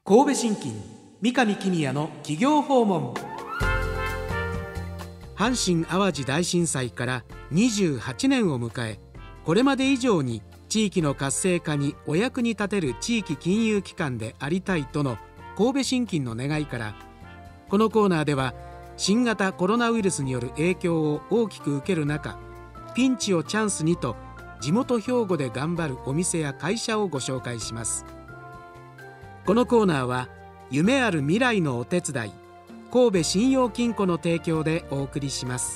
神戸信金三上公也の企業訪問。阪神・淡路大震災から28年を迎え、これまで以上に地域の活性化にお役に立てる地域金融機関でありたいとの神戸信金の願いから、このコーナーでは新型コロナウイルスによる影響を大きく受ける中、ピンチをチャンスにと地元兵庫で頑張るお店や会社をご紹介します。このコーナーは夢ある未来のお手伝い、神戸信用金庫の提供でお送りします。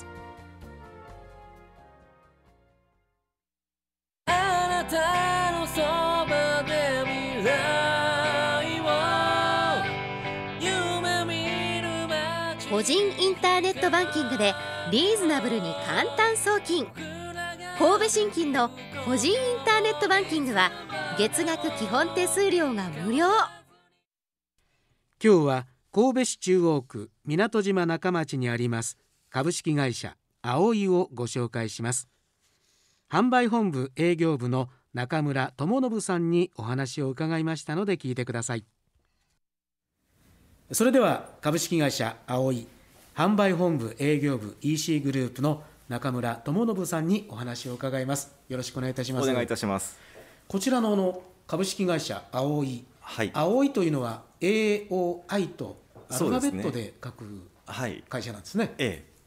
あなたのそばで未来を夢見る街。 個人インターネットバンキングでリーズナブルに簡単送金。神戸信金の個人インターネットバンキングは月額基本手数料が無料。 今日は神戸市中央区港島中町にあります株式会社葵をご紹介します。販売本部営業部の中村智信さんにお話を伺いましたので聞いてください。それでは株式会社葵販売本部営業部 EC グループの中村智信さんにお話を伺います。よろしくお願いいたします。 お願いいたします。 こちらの株式会社葵、 はい、 葵というのは AOI とアルファベットで書く会社なんですね。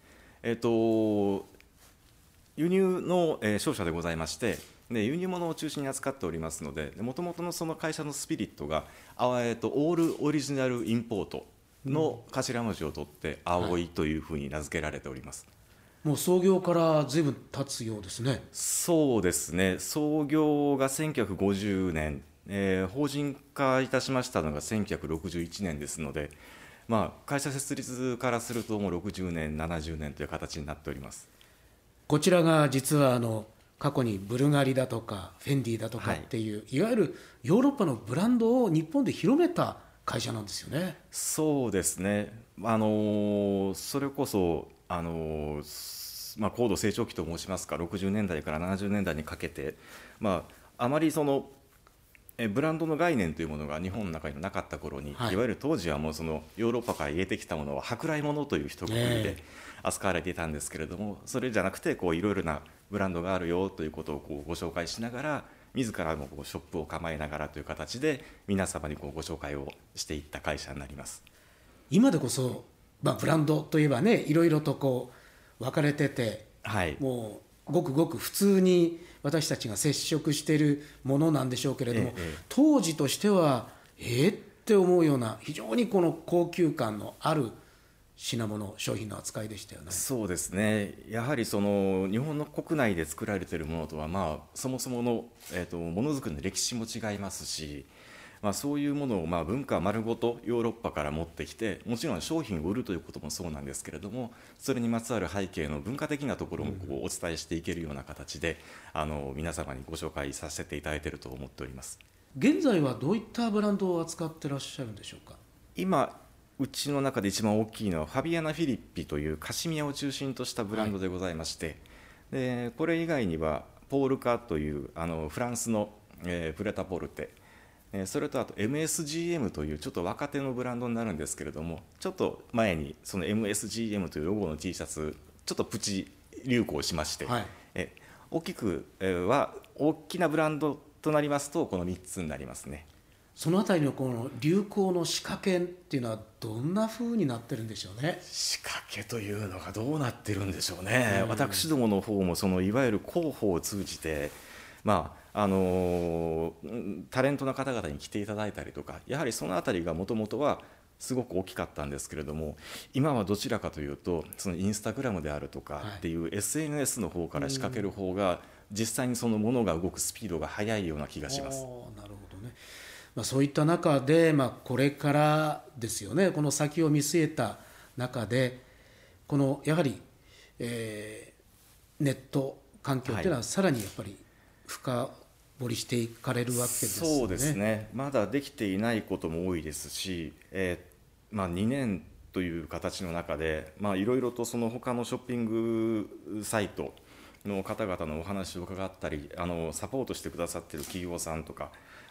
輸入の商社でございまして、で輸入物を中心に扱っておりますので、もともとのその会社のスピリットがオールオリジナルインポートの頭文字を取って葵というふうに名付けられております。 もう創業から随分経つようですね。 そうですね、創業が1950年、法人化いたしましたのが1961年ですので、会社設立からするともう60年70年という形になっております。 こちらが実は過去にブルガリだとかフェンディだとかっていう、いわゆるヨーロッパのブランドを日本で広めた会社なんですよね。 そうですね、それこそ高度成長期と申しますか、60年代から70年代にかけて、あまりそのブランドの概念というものが日本の中になかった頃に、いわゆる当時はもうそのヨーロッパから入れてきたものは舶来物という一括りで扱われていたんですけれども、それじゃなくていろいろなブランドがあるよということをご紹介しながら、自らもショップを構えながらという形で皆様にご紹介をしていった会社になります。 今でこそ、ブランドといえばね、いろいろと分かれてて、もうごくごく普通に私たちが接触しているものなんでしょうけれども、当時としてはって思うような非常にこの高級感のある品物商品の扱いでしたよね。 そうですね、やはりその日本の国内で作られているものとは、そもそもの、ものづくりの歴史も違いますし、そういうものを文化丸ごとヨーロッパから持ってきて、もちろん商品を売るということもそうなんですけれども、それにまつわる背景の文化的なところもお伝えしていけるような形で、皆様にご紹介させていただいていると思っております。 現在はどういったブランドを扱ってらっしゃるんでしょうか。 今うちの中で一番大きいのはファビアナ・フィリッピというカシミヤを中心としたブランドでございまして、でこれ以外にはポールカというフランスの、プレタポルテ、それとあと MSGM というちょっと若手のブランドになるんですけれども、ちょっと前にその MSGM というロゴの T シャツちょっとプチ流行しまして、大きなブランドとなりますとこの3つになりますね。 そのあたりのこの流行の仕掛けっていうのはどんな風になってるんでしょうね。 仕掛けというのがどうなってるんでしょうね。私どもの方もそのいわゆる広報を通じて、タレントの方々に来ていただいたりとか、やはりそのあたりがもともとはすごく大きかったんですけれども、今はどちらかというとそのインスタグラムであるとかっていう SNS の方から仕掛ける方が、実際にそのものが動くスピードが速いような気がします。 なるほどね。そういった中で、これからですよね。この先を見据えた中で、このやはり、ネット環境というのはさらにやっぱり深掘りしていかれるわけですね。 そうですね、まだできていないことも多いですし、2年という形の中で、いろいろとその他のショッピングサイトの方々のお話を伺ったり、サポートしてくださっている企業さんとか、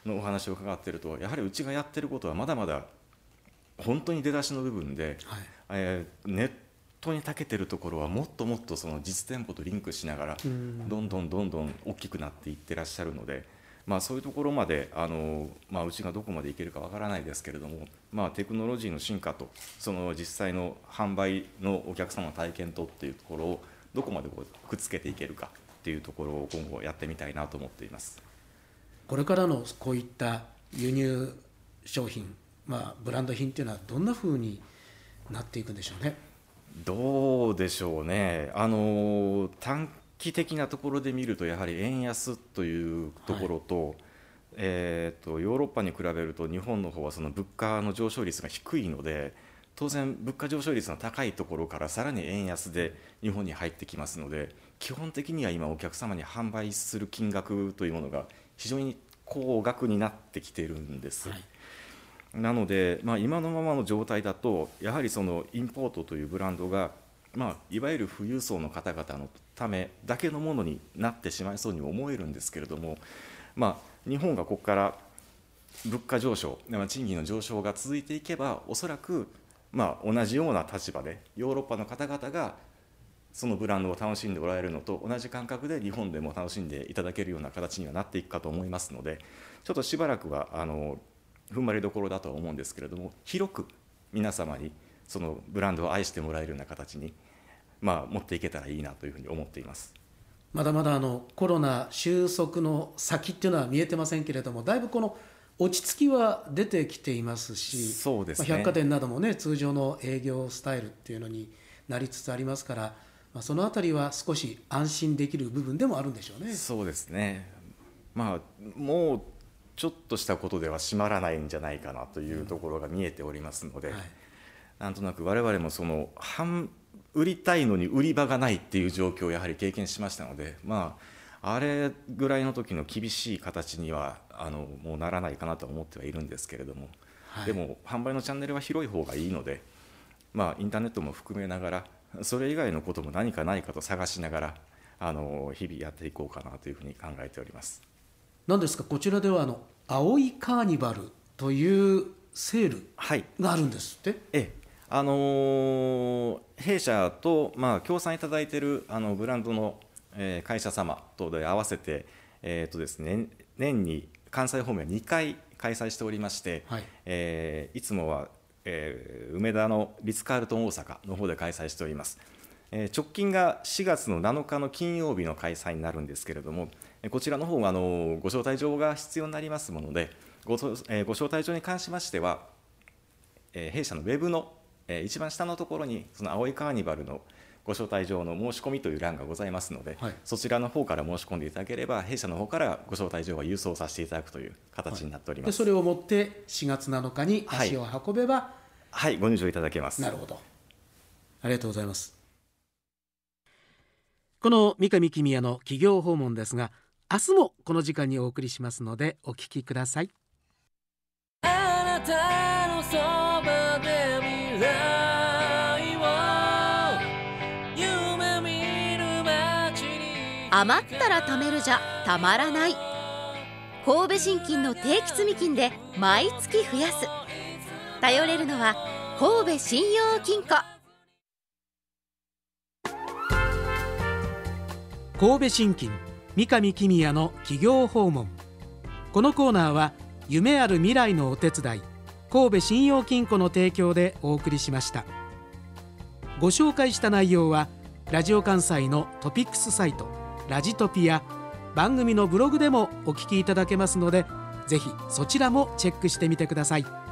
のお話を伺っていると、やはりうちがやってることはまだまだ本当に出だしの部分で、ネットに長けてるところはもっともっとその実店舗とリンクしながらどんどん大きくなっていってらっしゃるので、そういうところまでうちがどこまでいけるかわからないですけれども、テクノロジーの進化とその実際の販売のお客様の体験とっていうところをどこまでくっつけていけるかっていうところを今後やってみたいなと思っています。 これからのこういった輸入商品、ブランド品っていうのはどんなふうになっていくんでしょうね。 どうでしょうね。短期的なところで見るとやはり円安というところと、ヨーロッパに比べると日本の方はその物価の上昇率が低いので、当然物価上昇率の高いところからさらに円安で日本に入ってきますので、基本的には今お客様に販売する金額というものが非常に高額になってきているんです。なので、今のままの状態だとやはりそのインポートというブランドが、いわゆる富裕層の方々のためだけのものになってしまいそうに思えるんですけれども、日本がここから物価上昇、賃金の上昇が続いていけば、おそらく同じような立場でヨーロッパの方々がそのブランドを楽しんでおられるのと同じ感覚で日本でも楽しんでいただけるような形にはなっていくかと思いますので、ちょっとしばらくは踏ん張りどころだとは思うんですけれども、広く皆様にそのブランドを愛してもらえるような形に、持っていけたらいいなというふうに思っています。 まだまだコロナ収束の先っていうのは見えてませんけれども、だいぶこの落ち着きは出てきていますし、 そうですね、 百貨店などもね、通常の営業スタイルっていうのになりつつありますから、そのあたりは少し安心できる部分でもあるんでしょうね。 そうですね、もうちょっとしたことでは閉まらないんじゃないかなというところが見えておりますので、なんとなく我々もその売りたいのに売り場がないっていう状況をやはり経験しましたので、あれぐらいの時の厳しい形にはもうならないかなと思ってはいるんですけれども、でも販売のチャンネルは広い方がいいので、インターネットも含めながらそれ以外のことも何かないかと探しながら日々やっていこうかなというふうに考えております。 何ですか、こちらでは青いカーニバルというセールがあるんですって。 弊社と協賛いただいているブランドの会社様とで合わせて、ですね、年に関西方面は2回開催しておりまして、いつもは、梅田のリッツカールトン大阪の方で開催しております。直近が4月の7日の金曜日の開催になるんですけれども、こちらの方はご招待状が必要になりますもので、ご招待状に関しましては、弊社のウェブの一番下のところにその青いカーニバルのご招待状の申し込みという欄がございますので、そちらの方から申し込んでいただければ弊社の方からご招待状は郵送させていただくという形になっております。 でそれをもって4月7日に足を運べば、 ご入場いただけます。 なるほど、ありがとうございます。この三上公也の企業訪問ですが、明日もこの時間にお送りしますのでお聞きください。 あなたのそばで未来を夢見る街に余ったら貯めるじゃたまらない。神戸信金の定期積金で毎月増やす。頼れるのは神戸信用金庫。 神戸信金三上公也の企業訪問。このコーナーは夢ある未来のお手伝い神戸信用金庫の提供でお送りしました。ご紹介した内容はラジオ関西のトピックスサイトラジトピや番組のブログでもお聞きいただけますので、ぜひそちらもチェックしてみてください。